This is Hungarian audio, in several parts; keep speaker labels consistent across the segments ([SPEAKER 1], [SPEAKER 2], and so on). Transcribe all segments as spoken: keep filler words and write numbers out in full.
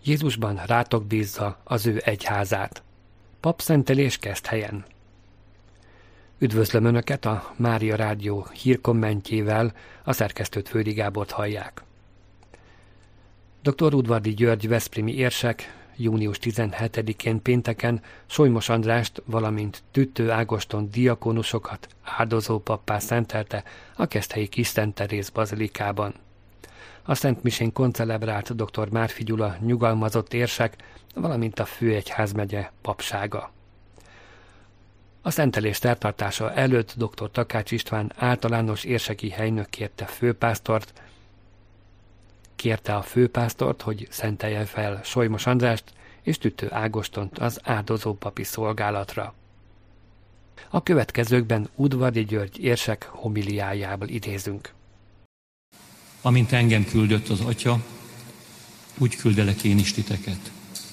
[SPEAKER 1] Jézusban rátok bízza az ő egyházát. Papszentelés Keszthelyen. Üdvözlöm Önöket, a Mária Rádió hírkommentjével, a szerkesztőt Földi Gábort hallják. doktor Udvardi György veszprémi érsek június tizenhetedikén pénteken Solymos Andrást, valamint Tüttő Ágoston diakónusokat áldozó pappá szentelte a keszthelyi Kis Szent Teréz bazilikában. A Szent Misén koncelebrált doktor Márfi Gyula nyugalmazott érsek, valamint a Főegyházmegye papsága. A szentelés szertartása előtt doktor Takács István általános érseki helynök kérte főpásztort, kérte a főpásztort, hogy szentelje fel Solymos Andrást és Tüttő Ágostont az áldozó papi szolgálatra. A következőkben Udvardi György érsek homiliájából idézünk.
[SPEAKER 2] Amint engem küldött az Atya, úgy küldelek én is titeket.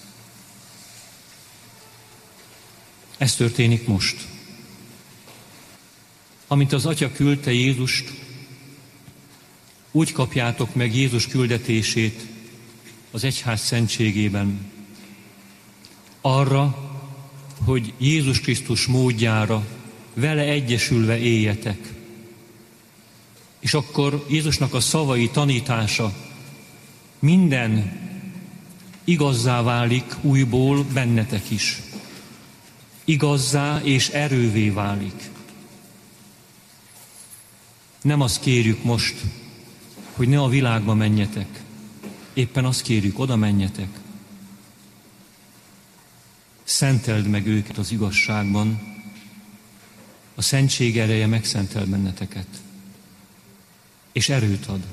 [SPEAKER 2] Ez történik most. Amint az Atya küldte Jézust, úgy kapjátok meg Jézus küldetését az egyház szentségében. Arra, hogy Jézus Krisztus módjára vele egyesülve éljetek. És akkor Jézusnak a szavai tanítása minden igazzá válik újból bennetek is. Igazzá és erővé válik. Nem azt kérjük most, hogy ne a világba menjetek. Éppen azt kérjük, oda menjetek. Szenteld meg őket az igazságban. A szentség ereje megszentel benneteket. És erőt ad.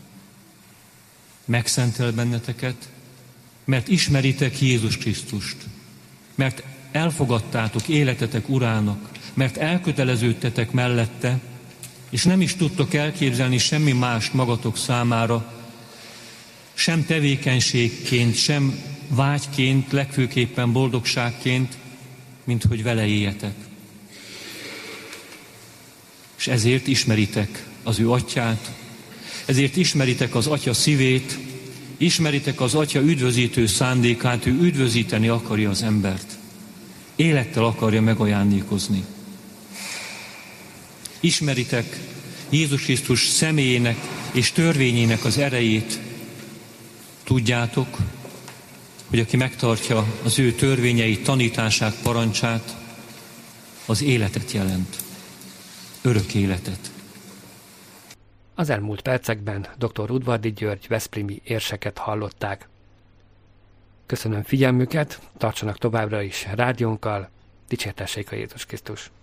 [SPEAKER 2] Megszentel benneteket, mert ismeritek Jézus Krisztust. Mert elfogadtátok életetek urának, mert elköteleződtetek mellette, és nem is tudtok elképzelni semmi mást magatok számára, sem tevékenységként, sem vágyként, legfőképpen boldogságként, mint hogy vele éljetek. És ezért ismeritek az ő atyát, ezért ismeritek az Atya szívét, ismeritek az Atya üdvözítő szándékát, ő üdvözíteni akarja az embert. Élettel akarja megajándékozni. Ismeritek Jézus Krisztus személyének és törvényének az erejét. Tudjátok, hogy aki megtartja az ő törvényeit, tanítását, parancsát, az életet jelent. Örök életet.
[SPEAKER 1] Az elmúlt percekben doktor Udvardi György veszprémi érseket hallották. Köszönöm figyelmüket, tartsanak továbbra is rádiónkkal, dicsértessék a Jézus Krisztus!